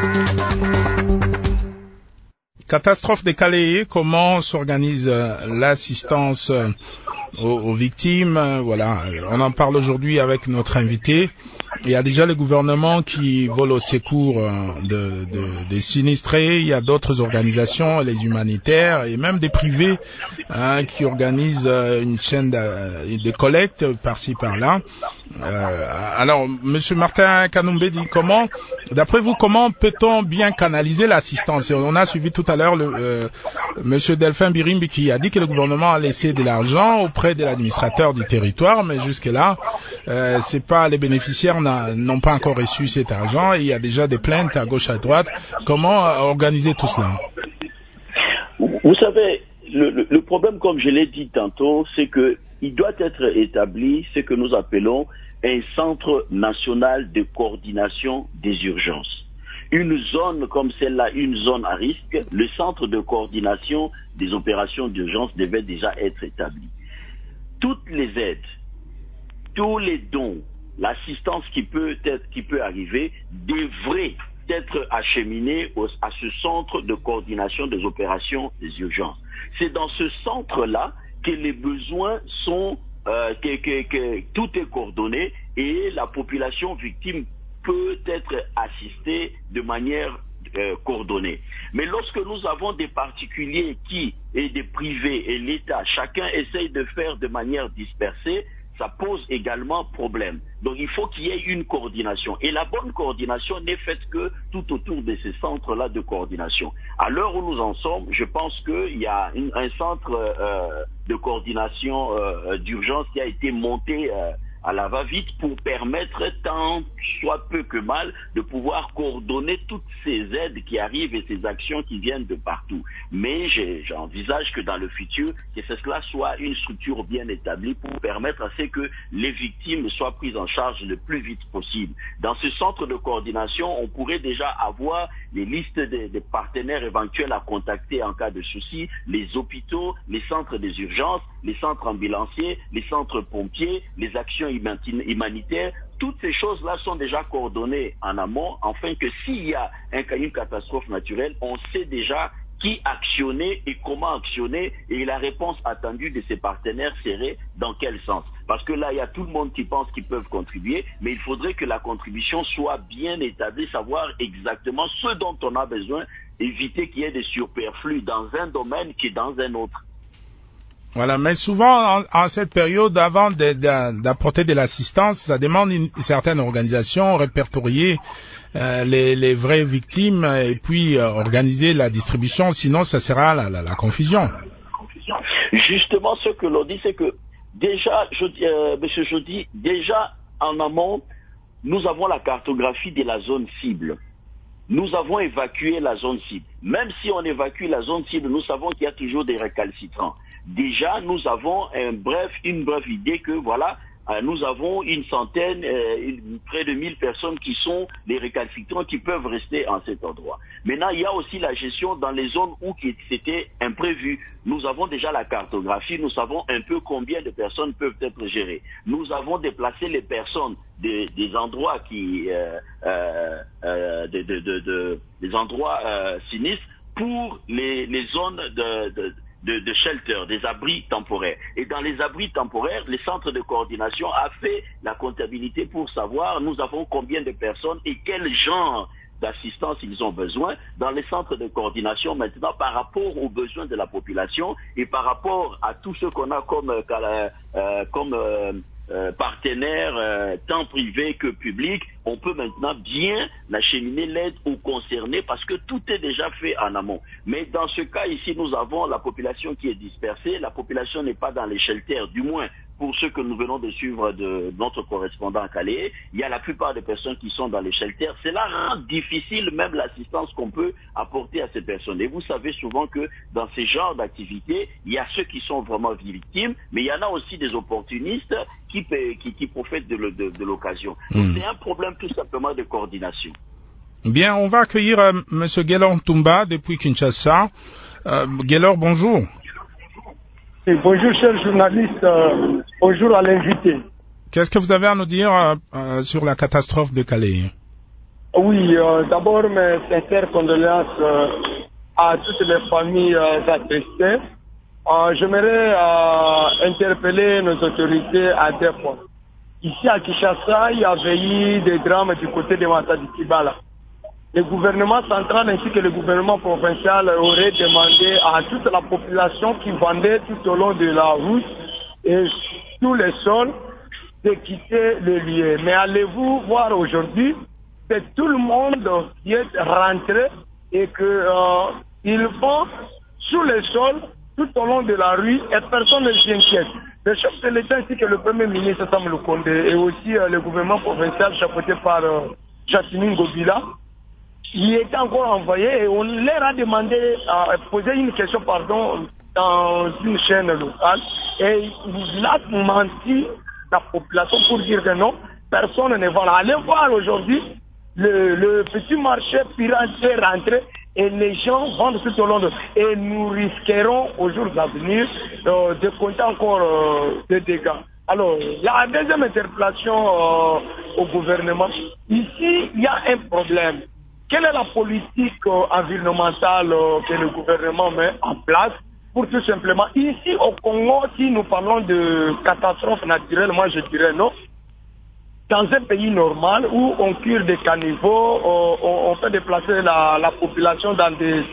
Catastrophe des Calais, comment s'organise l'assistance aux victimes? Voilà, on en parle aujourd'hui avec notre invité. Il y a déjà le gouvernement qui vole au secours des sinistrés. Il y a d'autres organisations, les humanitaires et même des privés qui organisent une chaîne de collecte par-ci par-là. Alors, Monsieur Martin Kanoumbe dit d'après vous, comment peut-on bien canaliser l'assistance? On a suivi tout à l'heure Monsieur Delphin Birimbi qui a dit que le gouvernement a laissé de l'argent auprès de l'administrateur du territoire, mais jusque-là, c'est pas les bénéficiaires n'ont pas encore reçu cet argent. Et il y a déjà des plaintes à gauche à droite. Comment organiser tout cela? Vous savez, le problème, comme je l'ai dit tantôt, c'est que il doit être établi ce que nous appelons un centre national de coordination des urgences. Une zone comme celle-là, une zone à risque, le centre de coordination des opérations d'urgence devait déjà être établi. Toutes les aides, tous les dons, l'assistance qui peut arriver devrait être acheminée à ce centre de coordination des opérations des urgences. C'est dans ce centre-là que les besoins sont, que tout est coordonné et la population victime peut être assistée de manière coordonnée. Mais lorsque nous avons des particuliers et des privés et l'État, chacun essaye de faire de manière dispersée, ça pose également problème. Donc il faut qu'il y ait une coordination. Et la bonne coordination n'est faite que tout autour de ces centres-là de coordination. À l'heure où nous en sommes, je pense qu'il y a un centre de coordination d'urgence qui a été monté à la va-vite pour permettre tant soit peu que mal de pouvoir coordonner toutes ces aides qui arrivent et ces actions qui viennent de partout. Mais j'envisage que dans le futur, que cela soit une structure bien établie pour permettre à ce que les victimes soient prises en charge le plus vite possible. Dans ce centre de coordination, on pourrait déjà avoir les listes des partenaires éventuels à contacter en cas de souci, les hôpitaux, les centres des urgences, les centres ambulanciers, les centres pompiers, les actions humanitaires. Toutes ces choses-là sont déjà coordonnées en amont, afin que s'il y a une catastrophe naturelle, on sait déjà qui actionner et comment actionner, et la réponse attendue de ces partenaires serait dans quel sens. Parce que là, il y a tout le monde qui pense qu'ils peuvent contribuer, mais il faudrait que la contribution soit bien établie, savoir exactement ce dont on a besoin, éviter qu'il y ait des superflus dans un domaine qui est dans un autre. Voilà, mais souvent, en cette période, avant d'apporter de l'assistance, ça demande une certaine organisation, répertorier les vraies victimes et puis organiser la distribution, sinon ça sera la confusion. Justement, ce que l'on dit, c'est que déjà, Monsieur Jody, déjà en amont, nous avons la cartographie de la zone cible. Nous avons évacué la zone cible. Même si on évacue la zone cible, nous savons qu'il y a toujours des récalcitrants. Déjà, nous avons une brève idée que voilà, nous avons une centaine, près de 1000 personnes qui sont des récalcitrants qui peuvent rester en cet endroit. Maintenant, il y a aussi la gestion dans les zones où c'était imprévu. Nous avons déjà la cartographie, nous savons un peu combien de personnes peuvent être gérées. Nous avons déplacé les personnes des endroits des endroits sinistres pour les zones de shelter, des abris temporaires. Et dans les abris temporaires, les centres de coordination a fait la comptabilité pour savoir nous avons combien de personnes et quel genre d'assistance ils ont besoin dans les centres de coordination maintenant par rapport aux besoins de la population et par rapport à tout ce qu'on a comme partenaires tant privés que publics, on peut maintenant bien acheminer l'aide aux concernés parce que tout est déjà fait en amont. Mais dans ce cas ici, nous avons la population qui est dispersée, la population n'est pas dans les shelters, du moins pour ceux que nous venons de suivre de notre correspondant à Calais, il y a la plupart des personnes qui sont dans les shelters. Cela rend difficile même l'assistance qu'on peut apporter à ces personnes. Et vous savez souvent que dans ces genres d'activités, il y a ceux qui sont vraiment victimes, mais il y en a aussi des opportunistes qui profitent de l'occasion. Donc c'est un problème tout simplement de coordination. Bien, on va accueillir Monsieur Gelor Ntumba depuis Kinshasa. Gelor, bonjour. Et bonjour, chers journalistes. Bonjour à l'invité. Qu'est-ce que vous avez à nous dire sur la catastrophe de Calais? Oui, d'abord mes sincères condoléances à toutes les familles attristées. J'aimerais interpeller nos autorités à deux points. Ici à Kinshasa, il y avait eu des drames du côté de Matadi Kibala. Le gouvernement central ainsi que le gouvernement provincial auraient demandé à toute la population qui vendait tout au long de la route et tous les sols de quitter le lieu. Mais allez-vous voir aujourd'hui, c'est tout le monde qui est rentré et que ils vont sous les sols tout au long de la rue et personne ne s'inquiète. Le chef de l'État ainsi que le Premier ministre Sam Lukonde et aussi le gouvernement provincial chapeauté par Jasmine Gobila, il était encore envoyé et on leur a demandé à poser une question dans une chaîne locale et il a menti la population pour dire que non, personne ne va là. Allez voir aujourd'hui le petit marché pirate est rentré et les gens vendent tout au long et nous risquerons aux jours à venir de compter encore des dégâts. Alors, la deuxième interpellation au gouvernement, ici il y a un problème. Quelle est la politique environnementale que le gouvernement met en place pour tout simplement, ici au Congo, si nous parlons de catastrophe naturelle, moi je dirais non. Dans un pays normal où on cure des caniveaux, on peut déplacer la population dans des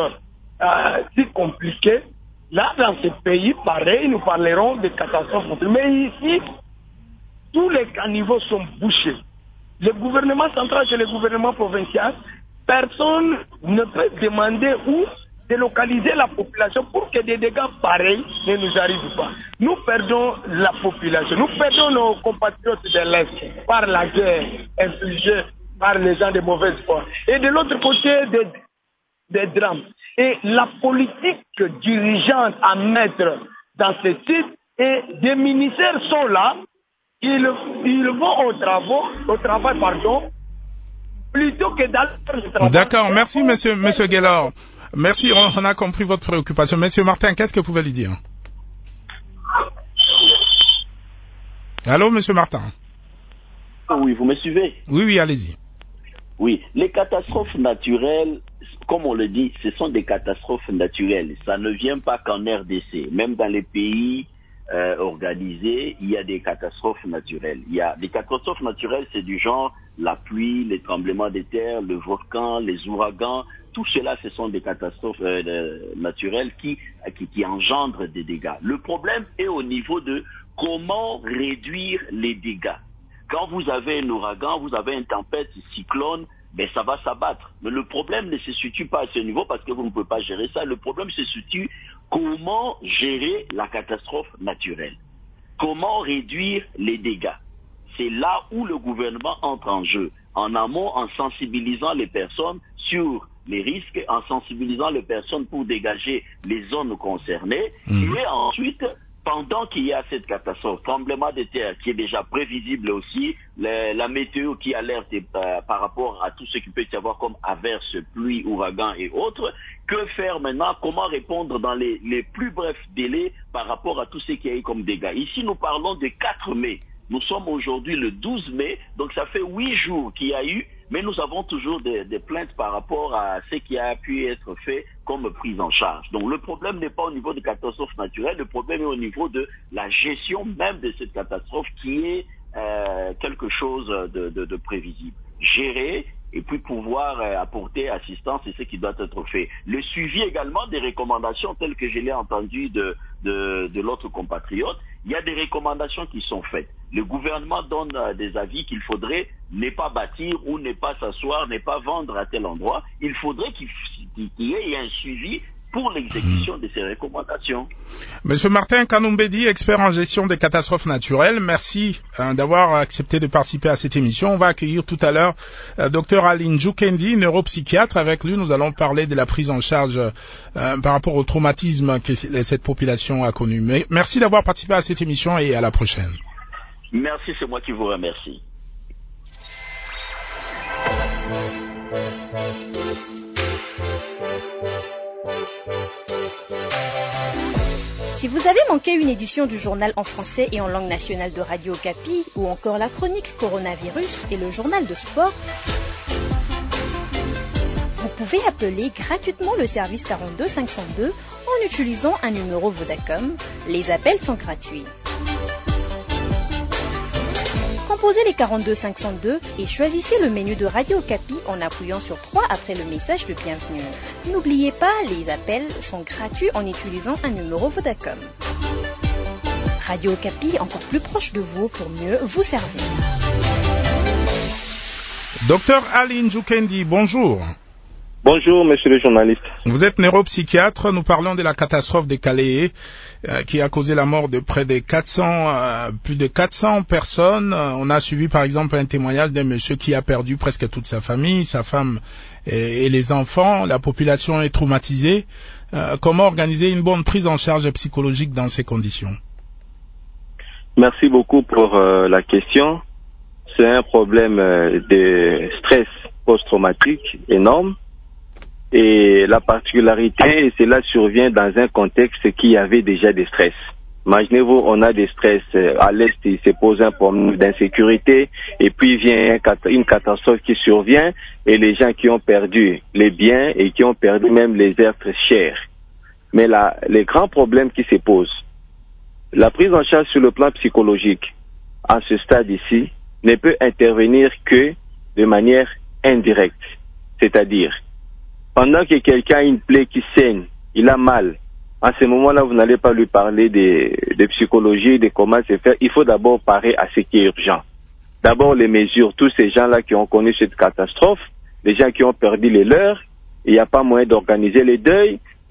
sites compliqués. Là, dans ce pays, pareil, nous parlerons de catastrophes. Mais ici, tous les caniveaux sont bouchés. Le gouvernement central et le gouvernement provincial, personne ne peut demander où délocaliser la population pour que des dégâts pareils ne nous arrivent pas. Nous perdons la population, nous perdons nos compatriotes de l'Est par la guerre infligée par les gens de mauvaise foi. Et de l'autre côté, des drames. Et la politique dirigeante à mettre dans ce titre, et des ministères sont là, ils vont au travail, plutôt que dans le travail. D'accord, merci monsieur Guélor. Merci, on a compris votre préoccupation. Monsieur Martin, qu'est-ce que vous pouvez lui dire? Allô, monsieur Martin? Oui, vous me suivez? Oui, allez-y. Oui, les catastrophes naturelles, comme on le dit, ce sont des catastrophes naturelles. Ça ne vient pas qu'en RDC. Même dans les pays organisés, il y a des catastrophes naturelles. Il y a des catastrophes naturelles, c'est du genre la pluie, les tremblements de terre, le volcan, les ouragans. Tout cela, ce sont des catastrophes naturelles qui engendrent des dégâts. Le problème est au niveau de comment réduire les dégâts. Quand vous avez un ouragan, vous avez une tempête, un cyclone, ben ça va s'abattre. Mais le problème ne se situe pas à ce niveau parce que vous ne pouvez pas gérer ça. Le problème se situe comment gérer la catastrophe naturelle. Comment réduire les dégâts. C'est là où le gouvernement entre en jeu. En amont, en sensibilisant les personnes sur les risques, en sensibilisant les personnes pour dégager les zones concernées. Et ensuite, pendant qu'il y a cette catastrophe, tremblement de terre qui est déjà prévisible aussi, la météo qui alerte par rapport à tout ce qui peut y avoir comme averses, pluie, ouragan et autres, que faire maintenant? Comment répondre dans les plus brefs délais par rapport à tout ce qu'il y a eu comme dégâts? Ici, nous parlons de 4 mai. Nous sommes aujourd'hui le 12 mai, donc ça fait 8 jours qu'il y a eu, mais nous avons toujours des plaintes par rapport à ce qui a pu être fait comme prise en charge. Donc le problème n'est pas au niveau des catastrophes naturelles, le problème est au niveau de la gestion même de cette catastrophe qui est quelque chose de prévisible. Gérer et puis pouvoir apporter assistance, c'est ce qui doit être fait. Le suivi également des recommandations telles que je l'ai entendu de l'autre compatriote, il y a des recommandations qui sont faites. Le gouvernement donne des avis qu'il faudrait ne pas bâtir ou ne pas s'asseoir, ne pas vendre à tel endroit. Il faudrait qu'il y ait un suivi pour l'exécution de ces recommandations. Monsieur Martin Kanoumbedi, expert en gestion des catastrophes naturelles, merci d'avoir accepté de participer à cette émission. On va accueillir tout à l'heure Dr Aline Djoukendi, neuropsychiatre. Avec lui, nous allons parler de la prise en charge par rapport au traumatisme que cette population a connu. Mais merci d'avoir participé à cette émission et à la prochaine. Merci, c'est moi qui vous remercie. Si vous avez manqué une édition du journal en français et en langue nationale de Radio Okapi, ou encore la chronique Coronavirus et le journal de sport, vous pouvez appeler gratuitement le service 42 502 en utilisant un numéro Vodacom. Les appels sont gratuits. Composez les 42 502 et choisissez le menu de Radio Okapi en appuyant sur 3 après le message de bienvenue. N'oubliez pas, les appels sont gratuits en utilisant un numéro Vodacom. Radio Okapi, encore plus proche de vous pour mieux vous servir. Docteur Aline Djoukendi, bonjour. Bonjour, monsieur le journaliste. Vous êtes neuropsychiatre. Nous parlons de la catastrophe des Calais qui a causé la mort de près de plus de 400 personnes. On a suivi par exemple un témoignage d'un monsieur qui a perdu presque toute sa famille, sa femme et les enfants. La population est traumatisée. Comment organiser une bonne prise en charge psychologique dans ces conditions? Merci beaucoup pour la question. C'est un problème de stress post-traumatique énorme. Et la particularité, cela survient dans un contexte qui avait déjà des stress. Imaginez-vous, on a des stress à l'Est, il se pose un problème d'insécurité, et puis vient une catastrophe qui survient, et les gens qui ont perdu les biens et qui ont perdu même les êtres chers. Mais là, les grands problèmes qui se posent, la prise en charge sur le plan psychologique, à ce stade ici, ne peut intervenir que de manière indirecte. C'est-à-dire, pendant que quelqu'un a une plaie qui saigne, il a mal, à ce moment-là, vous n'allez pas lui parler de psychologie, de comment se faire. Il faut d'abord parer à ce qui est urgent. D'abord, les mesures, tous ces gens-là qui ont connu cette catastrophe, les gens qui ont perdu les leurs, il n'y a pas moyen d'organiser les deuils.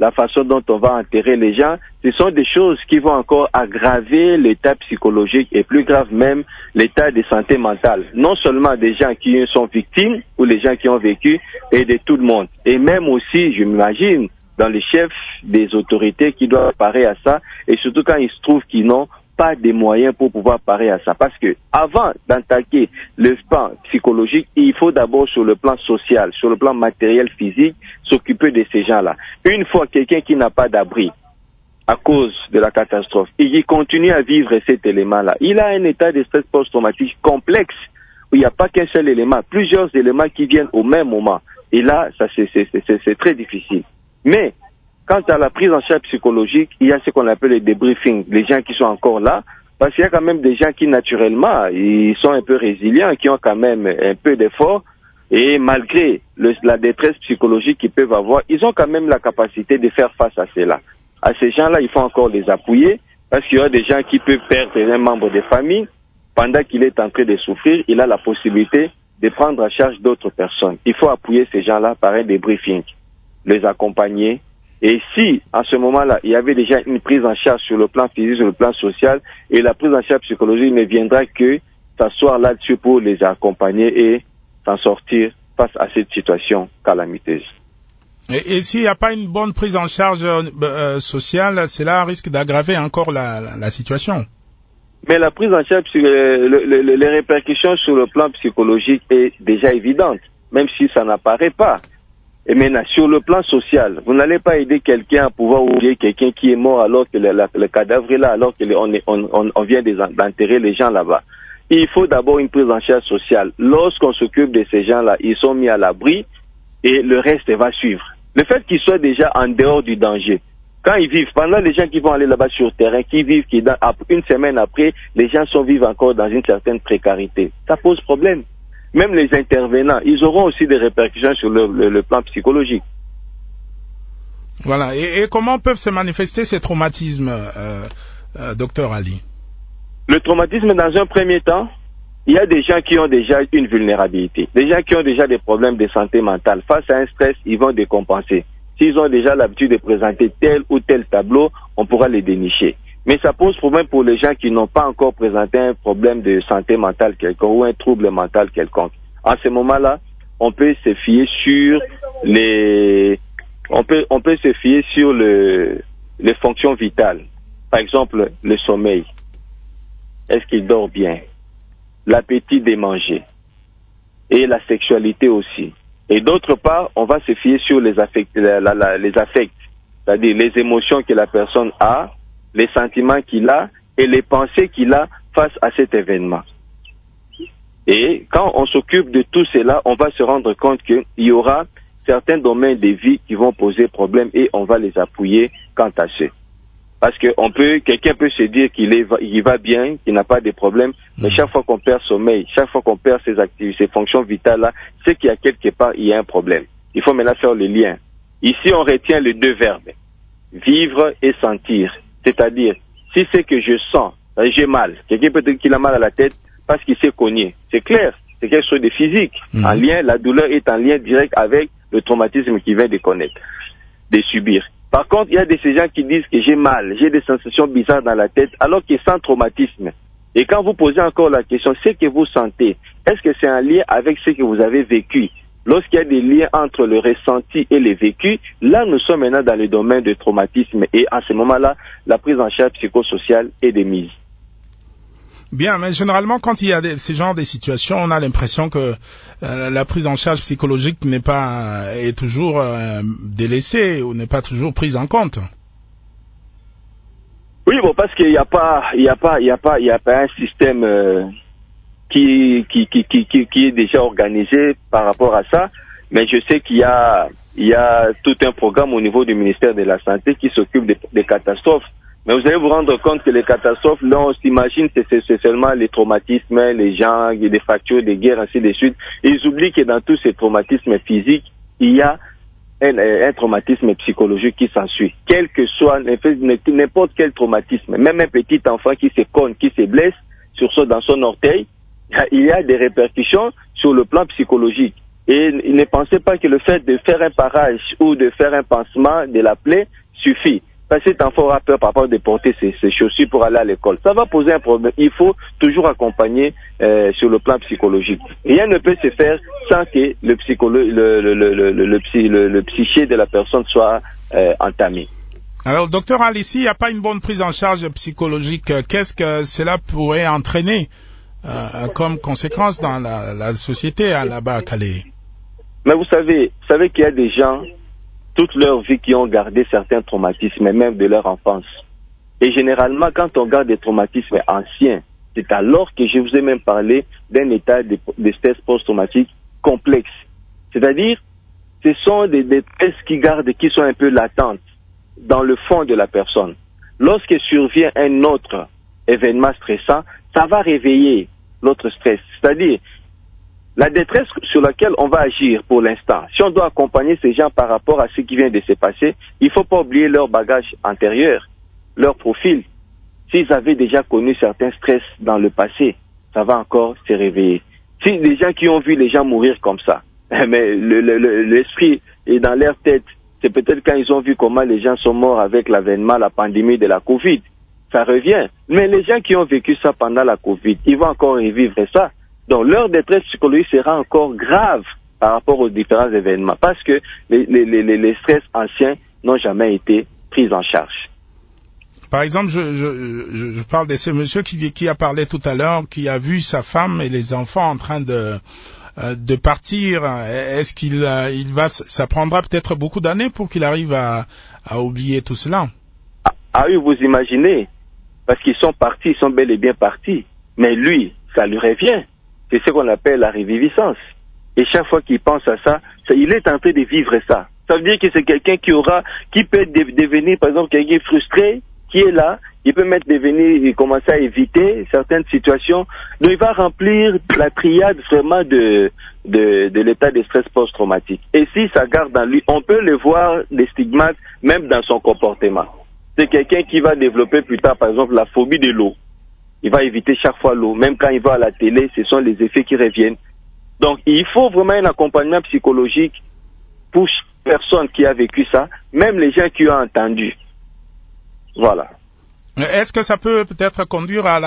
la façon dont on va enterrer les gens, ce sont des choses qui vont encore aggraver l'état psychologique et plus grave même l'état de santé mentale. Non seulement des gens qui sont victimes ou les gens qui ont vécu et de tout le monde. Et même aussi, je m'imagine, dans les chefs des autorités qui doivent parer à ça et surtout quand il se trouve qu'ils n'ont pas des moyens pour pouvoir parer à ça. Parce que avant d'attaquer le plan psychologique, il faut d'abord sur le plan social, sur le plan matériel, physique, s'occuper de ces gens-là. Une fois quelqu'un qui n'a pas d'abri à cause de la catastrophe, et il continue à vivre cet élément-là, il a un état de stress post-traumatique complexe où il n'y a pas qu'un seul élément, plusieurs éléments qui viennent au même moment. Et là, ça c'est très difficile. Mais quant à la prise en charge psychologique, il y a ce qu'on appelle les débriefings, les gens qui sont encore là, parce qu'il y a quand même des gens qui naturellement, ils sont un peu résilients, qui ont quand même un peu d'effort, et malgré la détresse psychologique qu'ils peuvent avoir, ils ont quand même la capacité de faire face à cela. À ces gens-là, il faut encore les appuyer, parce qu'il y a des gens qui peuvent perdre un membre de famille, pendant qu'il est en train de souffrir, il a la possibilité de prendre en charge d'autres personnes. Il faut appuyer ces gens-là par un débriefing, les accompagner. Et si, à ce moment-là, il y avait déjà une prise en charge sur le plan physique, sur le plan social, et la prise en charge psychologique ne viendra que s'asseoir là-dessus pour les accompagner et s'en sortir face à cette situation calamiteuse. Et s'il n'y a pas une bonne prise en charge sociale, cela risque d'aggraver encore la situation. Mais la prise en charge, les répercussions sur le plan psychologique est déjà évidente, même si ça n'apparaît pas. Et maintenant, sur le plan social, vous n'allez pas aider quelqu'un à pouvoir oublier quelqu'un qui est mort alors que le cadavre est là, alors qu'on vient d'enterrer les gens là-bas. Il faut d'abord une prise en charge sociale. Lorsqu'on s'occupe de ces gens-là, ils sont mis à l'abri et le reste va suivre. Le fait qu'ils soient déjà en dehors du danger, quand ils vivent, pendant les gens qui vont aller là-bas sur le terrain, une semaine après, les gens vivent encore dans une certaine précarité. Ça pose problème. Même les intervenants, ils auront aussi des répercussions sur le plan psychologique. Voilà. Et comment peuvent se manifester ces traumatismes, docteur Ali? Le traumatisme, dans un premier temps, il y a des gens qui ont déjà une vulnérabilité. Des gens qui ont déjà des problèmes de santé mentale. Face à un stress, ils vont décompenser. S'ils ont déjà l'habitude de présenter tel ou tel tableau, on pourra les dénicher. Mais ça pose problème pour les gens qui n'ont pas encore présenté un problème de santé mentale quelconque ou un trouble mental quelconque. À ce moment-là, on peut se fier sur les fonctions vitales. Par exemple, le sommeil. Est-ce qu'il dort bien? L'appétit de manger. Et la sexualité aussi. Et d'autre part, on va se fier sur les affects, c'est-à-dire les émotions que la personne a, les sentiments qu'il a et les pensées qu'il a face à cet événement. Et quand on s'occupe de tout cela, on va se rendre compte qu'il y aura certains domaines de vie qui vont poser problème et on va les appuyer quant à ce. Parce que quelqu'un peut se dire qu'il va bien, qu'il n'a pas de problème, mais chaque fois qu'on perd sommeil, chaque fois qu'on perd ses activités, ses fonctions vitales-là, c'est qu'il y a quelque part, il y a un problème. Il faut maintenant faire le lien. Ici, on retient les deux verbes. Vivre et sentir. C'est-à-dire, si c'est que je sens, j'ai mal, quelqu'un peut dire qu'il a mal à la tête parce qu'il s'est cogné. C'est clair, c'est quelque chose de physique. En lien, la douleur est en lien direct avec le traumatisme qu'il vient de connaître, de subir. Par contre, il y a ces gens qui disent que j'ai mal, j'ai des sensations bizarres dans la tête, alors qu'ils sont traumatisme. Et quand vous posez encore la question, ce que vous sentez, est-ce que c'est un lien avec ce que vous avez vécu? Lorsqu'il y a des liens entre le ressenti et le vécu, là, nous sommes maintenant dans le domaine du traumatisme. Et à ce moment-là, la prise en charge psychosociale est de mise. Bien, mais généralement, quand il y a ces genres de situations, on a l'impression que la prise en charge psychologique est toujours délaissée ou n'est pas toujours prise en compte. Oui, bon, parce qu'il n'y a pas un système qui est déjà organisé par rapport à ça. Mais je sais qu'il y a tout un programme au niveau du ministère de la Santé qui s'occupe des catastrophes. Mais vous allez vous rendre compte que les catastrophes, là, on s'imagine que c'est seulement les traumatismes, les gens, les fractures, des guerres, ainsi de suite. Et ils oublient que dans tous ces traumatismes physiques, il y a un traumatisme psychologique qui s'ensuit. Quel que soit n'importe quel traumatisme, même un petit enfant qui se cogne, qui se blesse dans son orteil, il y a des répercussions sur le plan psychologique. Et ne pensez pas que le fait de faire un parage ou de faire un pansement de la plaie suffit. Parce que cet enfant aura peur par rapport de porter ses chaussures pour aller à l'école. Ça va poser un problème. Il faut toujours accompagner sur le plan psychologique. Rien ne peut se faire sans que le psyché de la personne soit entamé. Alors, docteur Alissi, il n'y a pas une bonne prise en charge psychologique. Qu'est-ce que cela pourrait entraîner comme conséquence dans la société là-bas à Calais? Mais vous savez qu'il y a des gens toute leur vie qui ont gardé certains traumatismes, même de leur enfance. Et généralement, quand on garde des traumatismes anciens, c'est alors que je vous ai même parlé d'un état de stress post-traumatique complexe. C'est-à-dire, ce sont des stress qui sont un peu latentes dans le fond de la personne. Lorsque survient un autre événement stressant, ça va réveiller l'autre stress. C'est-à-dire, la détresse sur laquelle on va agir pour l'instant, si on doit accompagner ces gens par rapport à ce qui vient de se passer, il ne faut pas oublier leur bagage antérieur, leur profil. S'ils avaient déjà connu certains stress dans le passé, ça va encore se réveiller. Si des gens qui ont vu les gens mourir comme ça, mais l'esprit est dans leur tête, c'est peut-être quand ils ont vu comment les gens sont morts avec l'avènement, la pandémie de la Covid, ça revient. Mais les gens qui ont vécu ça pendant la Covid, ils vont encore revivre ça. Donc leur détresse psychologique sera encore grave par rapport aux différents événements parce que les stress anciens n'ont jamais été pris en charge. Par exemple, je parle de ce monsieur qui a parlé tout à l'heure, qui a vu sa femme et les enfants en train de partir. Est-ce ça prendra peut-être beaucoup d'années pour qu'il arrive à oublier tout cela? Ah oui, vous imaginez, parce qu'ils sont partis, ils sont bel et bien partis. Mais lui, ça lui revient. C'est ce qu'on appelle la reviviscence. Et chaque fois qu'il pense à ça, il est en train de vivre ça. Ça veut dire que c'est quelqu'un qui peut devenir, par exemple, quelqu'un frustré, qui est là, il peut même devenir, commencer à éviter certaines situations. Donc il va remplir la triade vraiment de l'état de stress post-traumatique. Et si ça garde en lui, on peut le voir des stigmates même dans son comportement. C'est quelqu'un qui va développer plus tard, par exemple, la phobie de l'eau. Il va éviter chaque fois l'eau. Même quand il va à la télé, ce sont les effets qui reviennent. Donc, il faut vraiment un accompagnement psychologique pour chaque personne qui a vécu ça, même les gens qui ont entendu. Voilà. Est-ce que ça peut peut-être conduire à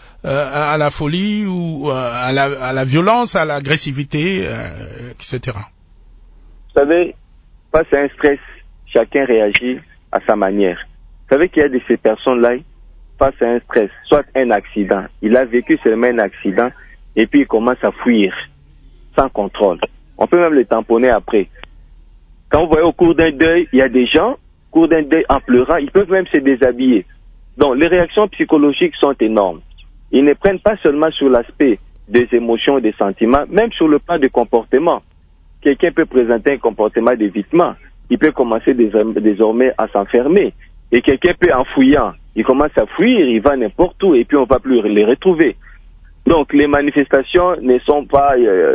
la folie ou à la violence, à l'agressivité, etc. Vous savez, face à un stress, chacun réagit à sa manière. Vous savez qu'il y a de ces personnes-là, face à un stress, soit un accident, il a vécu seulement un accident et puis il commence à fuir sans contrôle. On peut même le tamponner après. Quand vous voyez au cours d'un deuil, il y a des gens, au cours d'un deuil en pleurant, ils peuvent même se déshabiller. Donc les réactions psychologiques sont énormes. Ils ne prennent pas seulement sur l'aspect des émotions et des sentiments, même sur le plan du comportement. Quelqu'un peut présenter un comportement d'évitement. Il peut commencer désormais à s'enfermer. Et quelqu'un peut, en fouillant, il commence à fuir, il va n'importe où et puis on ne va plus les retrouver. Donc les manifestations ne sont pas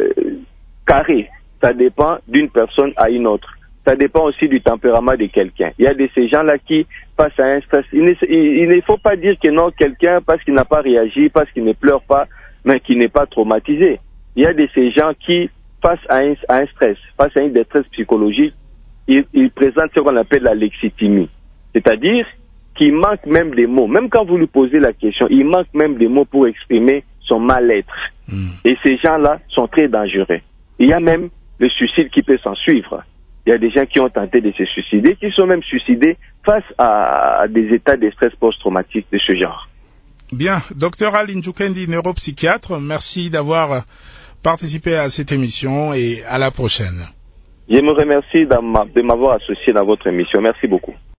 carrées. Ça dépend d'une personne à une autre. Ça dépend aussi du tempérament de quelqu'un. Il y a de ces gens-là qui, face à un stress, il ne faut pas dire que non, quelqu'un, parce qu'il n'a pas réagi, parce qu'il ne pleure pas, mais qui n'est pas traumatisé. Il y a de ces gens qui, face à un stress, face à une détresse psychologique, ils présentent ce qu'on appelle la lexitimie. C'est-à-dire qu'il manque même des mots. Même quand vous lui posez la question, il manque même des mots pour exprimer son mal-être. Et ces gens-là sont très dangereux. Il y a même le suicide qui peut s'en suivre. Il y a des gens qui ont tenté de se suicider, qui sont même suicidés face à des états de stress post-traumatique de ce genre. Bien. Docteur Al Njukendi, neuropsychiatre, merci d'avoir participé à cette émission et à la prochaine. Je me remercie de m'avoir associé dans votre émission. Merci beaucoup.